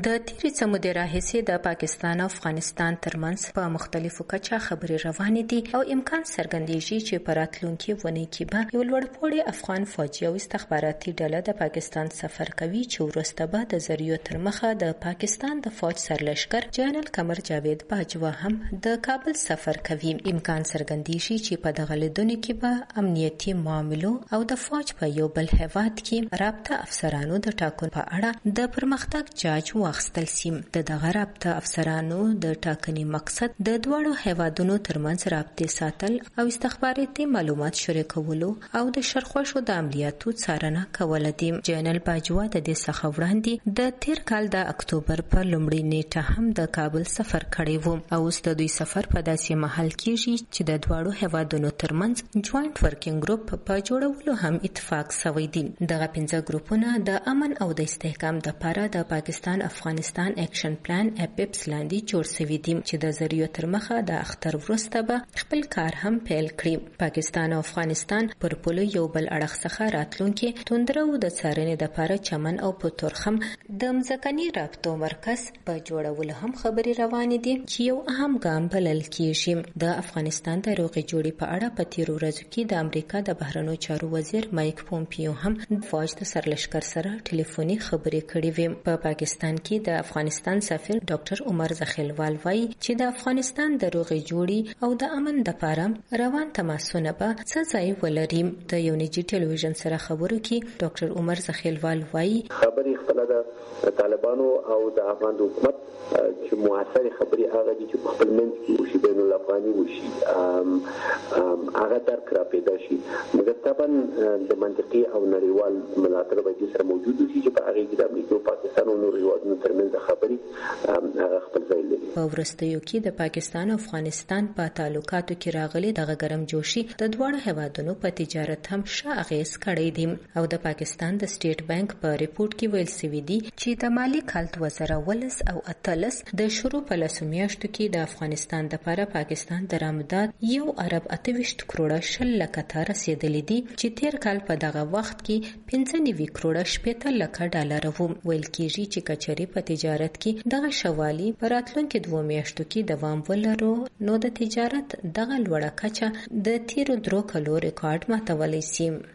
د تیرې څه مودې راهیسې د پاکستان او افغانستان ترمنځ په مختلفو کچه خبرې روانې دي او امکان څرګندېږي چې په راتلونکي اونۍ کې به یو لوړپوړی افغان فوجي او استخباراتي ډله د پاکستان سفر کوي چې وروسته به د ذریعو تر مخه د پاکستان د فوج سرلشکر جنرال قمر جاوید باجوه هم د کابل سفر کوي. امکان څرګندېږي چې په دغه لیدنو کې به امنیتي معاملو او د فوج په یو بل هیواد کې رابطه افسرانو د ټاکنو په اړه د پرمختګ جاج واخیستل شي. د دغه رابطه افسرانو د ټاکنې مقصد د دوړو هیوادونو ترمنځ رابطې ساتل او استخباراتي معلومات شریکولو او د شرخوشو د عملیاتو څارنه کول دي. جنرال باجوه د دې څخه وړاندې د تیر کال د اکتوبر په لومړۍ نیټه هم د کابل سفر کړی و او اوس د دوی سفر په داسې مهال کېږي چې د دوړو هیوادونو ترمنځ جوائنټ ورکینګ ګروپ په جوړولو هم اتفاق شوی دی. دغه 15 ګروپونه د امن او د استحکام لپاره د پاکستان افغانستان اکشن پلان اپیپس لاندې جوړ شوی دی چې د ذریعو تر مخه د اختر وروسته به خپل کار هم پیل کړي. پاکستان او افغانستان پر پولو یو بل اړخ څخه راتلونکي توندرو د څارنې لپاره چمن او په تورخم د مځکني رابطو مرکز په جوړولو هم خبرې روانې دي چې یو اهم ګام بلل کیږي. د افغانستان د روغې جوړې په اړه په تیرو ورځو کې د امریکا د بهرنیو چارو وزیر مایک پومپیو هم د فوج د سرلشکر سره ټلیفوني خبرې کړې وې. په پاکستان کې د افغانستان سفیر ډاکټر عمر زخیلوال وایي چې د افغانستان د روغې جوړې او د امن لپاره روان تماسونه به څه ځای ولري. د یو نجی ټلویزیون سره خبرو کې ډاکټر عمر زخیلوال وایي خبرې خپل د طالبانو او د افغان حکومت چې موثر خبرې هغه دي چې په خپل منځ کې وشي، بین الافغاني وشي، هغه درک را پیدا شي. مګر طبعا د منطقي او نړیوال ملاتړ به سره موجود وي چې په هغه کې د امریکا او پاکستان او نورو هیوادونو ترمنځ خبرې هغه خپل ځای لري. په وروستیو کې د پاکستان او افغانستان په تعلقاتو کې راغلي دغه ګرم جوشي د دواړو هیوادونو په تجارت هم ښه اغیز کړی دی او د پاکستان د سټیټ بانک په ریپورت کې ویل شوی دی چې د مالی کال 2019 او 2018 د شروع په لسو میاشتو کې د افغانستان لپاره پاکستان درآمدات 1.28 کروڑه 10 لکه ته رسیدلې دي چې تیر کال په دغه وخت کې 95 کروڑه 70 لکه ډالر وو. ویل کېږي چې کچري په تجارت کې دغه شوالي په راتلونکو 2 میاشتو کې دوام ولرو نو د تجارت دغه لوړه کچه د تیرو 3 کلو ریکارډ ماتولی شي.